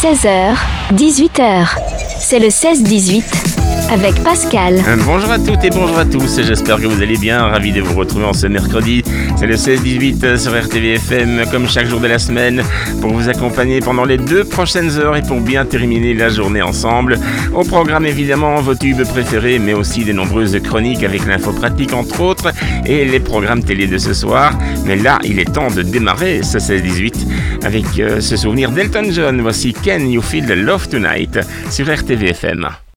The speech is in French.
16h, 18h. C'est le 16-18 avec Pascal. Bonjour à toutes et bonjour à tous, j'espère que vous allez bien, ravi de vous retrouver en ce mercredi. C'est le 16-18 sur RTVFM, comme chaque jour de la semaine, pour vous accompagner pendant les 2 prochaines heures et pour bien terminer la journée ensemble. Au programme évidemment vos tubes préférés, mais aussi des nombreuses chroniques avec l'info pratique entre autres, et les programmes télé de ce soir. Mais là, il est temps de démarrer ce 16-18 avec ce souvenir d'Elton John. Voici Can You Feel the Love Tonight sur RTVFM.